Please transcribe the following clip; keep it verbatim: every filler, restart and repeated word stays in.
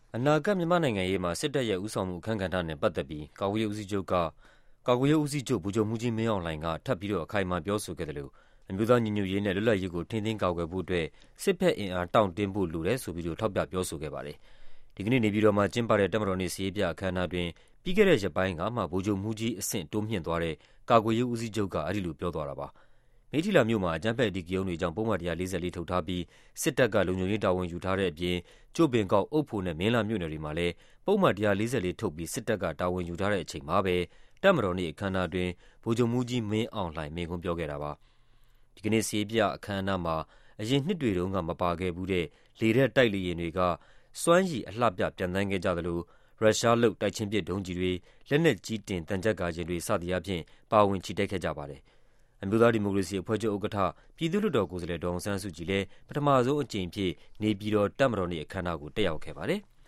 အနာဂတ်မြန်မာ့နိုင်ငံရေးမှာစစ်တပ်ရဲ့ဦးဆောင်မှုအခန်းကဏ္ဍနဲ့ပတ်သက်ပြီးကာကွယ်ရေးဦးစီးချုပ်ကကာကွယ်ရေးဦးစီးချုပ်ဗိုလ်ချုပ်မှူးကြီးမင်းအောင်လှိုင်ကထပ်ပြီးတော့အခိုင်အမာပြောဆိုခဲ့တယ်လို့အမျိုးသားညီညွတ်ရေးနဲ့လွတ်လပ်ရေးကိုထိန်းသိမ်းကာကွယ်ဖို့အတွက်စစ်ဘက်အင်အားတောင့်တင်းဖို့လိုတယ်ဆိုပြီးတော့ထောက်ပြပြောဆိုခဲ့ပါတယ်။ဒီကနေ့နေပြည်တော်မှာကျင်းပတဲ့တပ်မတော်နေ့စည်းပြအခမ်းအနားတွင်ပြီးခဲ့တဲ့ရက်ပိုင်းကမှဗိုလ်ချုပ်မှူးကြီးအဆင့်တိုးမြင့်သွားတဲ့ကာကွယ်ရေးဦးစီးချုပ်ကအဲဒီလိုပြောသွားတာပါ။မိထီလာမြို့မှာအကြမ်းဖက်အဓိကရုဏ်းတွေကြောင့်ပုံမှန်one forty-fourထုတ်ထားပြီးစစ်တပ်ကလုံခြုံရေးတာဝန်ယူထားတဲ့အပြင်ကျို့ပင်ကောက်အုပ်ဖို့နဲ့မင်းလာမြို့နယ်တွေမှာလည်းပုံမှန်one forty-fourထုတ်ပြီးစစ်တပ်ကတာဝန်ယူထားတဲ့အချိန်မှာပဲတပ်မတော်နေ့အခမ်းအနားတွင်ဗိုလ်ချုပ်မှူးကြီးမင်းအောင်လှိုင်မိန့်ခွန်းပြောခဲ့တာပါ။ဒီကနေ့စည်းပြအခမ်းအနားမှာအရင်နှစ်တွေတုန်းကမပါခဲ့ဘူးတဲ့လေတပ်တိုက်လေယာဉ်တွေကစွမ်းရည်အလှပြပြန်တန်းခဲ့ကြသလိုရုရှားလုပ်တိုက်ချင်းပစ်ဒုံးကျည်တွေလက်နက်ကြီးတင်တန်ကြပ်ကာယာဉ်တွေစသည်အပြင်ပါဝင်ချီတက်ခဲ့ကြပါတယ်။အမျိုးသားဒီမိုကရေစီအဖွဲ့ချုပ်ဥက္ကဋ္ဌပြည်သူ့လွှတ်တော်ကိုယ်စားလှယ်ဒေါ်အောင်ဆန်းစုကြည်လည်းပထမဆုံးအကြိမ်ဖြစ်နေပြည်တော်တပ်မတော်နေ့အခမ်းအနားကိုတက်ရောက်ခဲ့ပါတယ်။